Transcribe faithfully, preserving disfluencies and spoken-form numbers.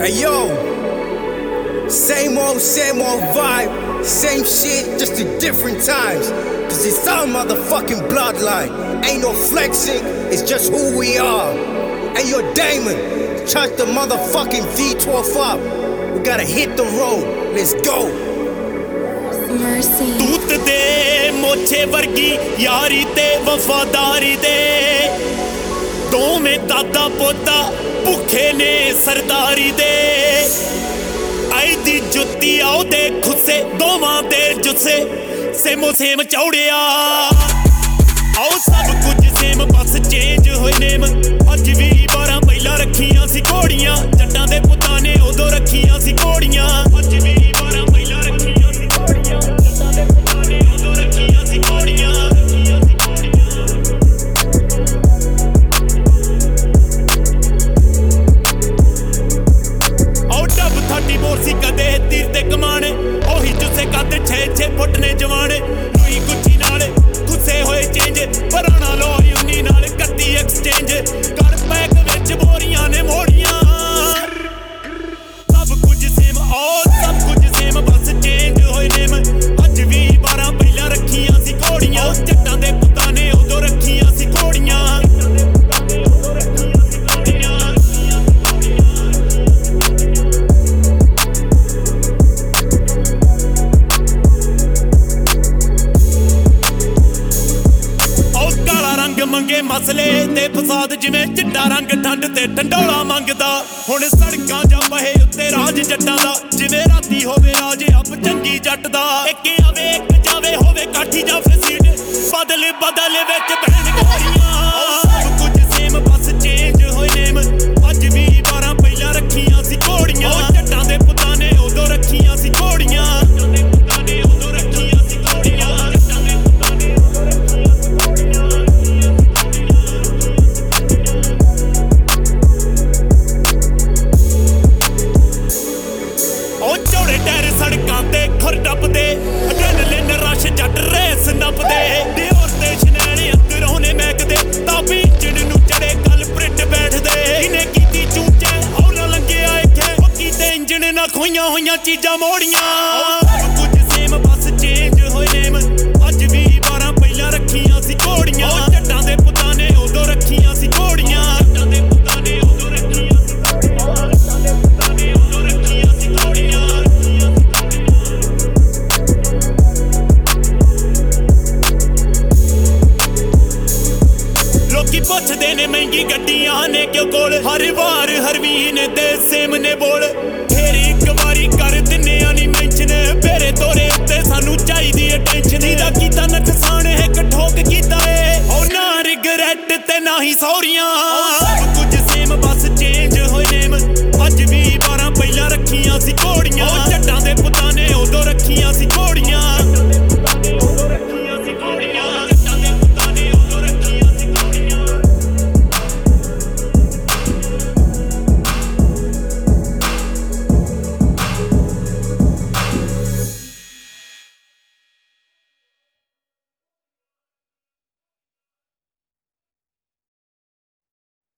Hey yo, same old, same old vibe, same shit, just in different times. Cause it's our motherfucking bloodline. Ain't no flexing, it's just who we are. Hey yo, Damon, charge the motherfucking V twelve up. We gotta hit the road, let's go. Mercy. दूत दे मोछे वर्गी यारी ते वफादारी दे दोवें दादा पोता भुखे ने सरदारी दे आई दी जुत्ती आओ दे खुसे दोवां दे जुस्से सेमो सेम चौड़िया आओ सब कुछ सेम बस चेंज होए नेम अज भी बारह पहला रखियां सी घोड़ियां जट्टां दे पुत्तां ने उदों रखियां सी घोड़ियां अज भी बारह पहला रखियां सी घोड़ियां जट्टां दे पुत्तां ने उदों रखियां सी घोड़ियां थर्टी बोर सी कदे तीर ते कमाने ओही जुस्से कद छे छे फुट ने जवाने लुई गुच्छी नाल गुस्से होए चेंज पुराना लोरी उन्नी नाल कत्ती एक्सचेंज कर पैक विच बोरियां ने मोड़ियां सब कुछ सेम ओ सब कुछ सेम बस चेंज होए नेम अज भी बारह पहला रखियां सी घोड़ियां जट्टां दे पुत्तां ने उदों रखियां सी घोड़ियां मंगे मसले ते फसाद जिवें चिट्टा रंग ठंड ते ढंडोला मंगदा हुण सड़कां जा बहे उत्ते राज जट्टां दा जिवें राती होवे राज अप चंगी जट दा इक आवे इक जावे होवे काठी जा फसीड बदल बदल विच बहन गोरियां सब कुछ सेम बस चेंज होए नेम अज भी बारह पहला रखियां सी घोड़ियां जट्टां दे पुत्तां ने उदों रखियां सी घोड़ियां जट्टां दे पुत्तां ने उदों रखियां सी घोड़ियां जट्टां दे पुत्तां ने उदों रखियां सी घोड़ियां टैर सड़कां ते खुर टपदे एड्रेनलिन रश जट रेस नपदे दियोर ते शनैने अंदरों ने महकदे ताबी इंजन नूं चढ़े गल प्रिंट बैठदे इन्हें कीती चूचे हौला लंघिया इत्थे ओ कीते इंजन ना खोईयां होईयां चीजां मोड़ियां सब कुछ सेम बस चेंज होए नेम अज भी बारह पहला रखियां सी घोड़ियां जट्टां दे पुत्तां ने उदों रखियां सी घोड़ियां जट्टां दे पुत्तां ने उदों रखियां सी घोड़ियां जट्टां दे पुत्तां ने उदों रखियां सी घोड़ियां लोकी पुछदे ने महंगी गड्डियां ने क्यों कोल हर वार हर वीन दे सेम ने बोल फेर इक वारी कर दिन्ने आ नी मैंशन फेरे तोरे उत्ते सानू चाहिदी अटेंशन दा कीता नुकसान है कठोक कीता ए ओ ना रिगरेट ते ना ही सौरियां